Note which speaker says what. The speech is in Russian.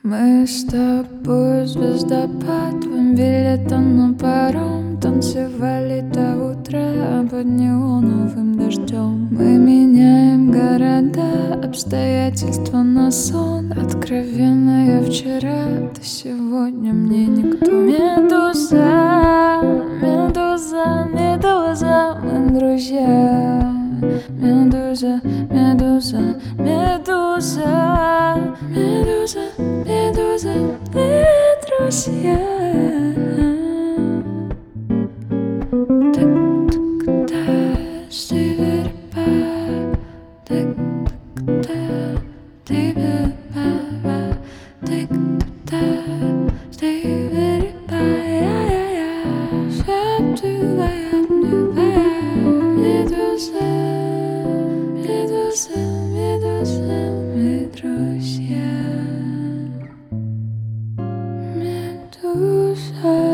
Speaker 1: Мы с тобой звездопадом, билетом на паром, танцевали до утра под неоновым дождем. Мы меняем города, обстоятельства на сон. Откровенно я вчера, ты сегодня мне никто. Медуза, медуза, медуза, мы друзья. Медуза, медуза, медуза, медуза, медуза, мы друзья. Медуза.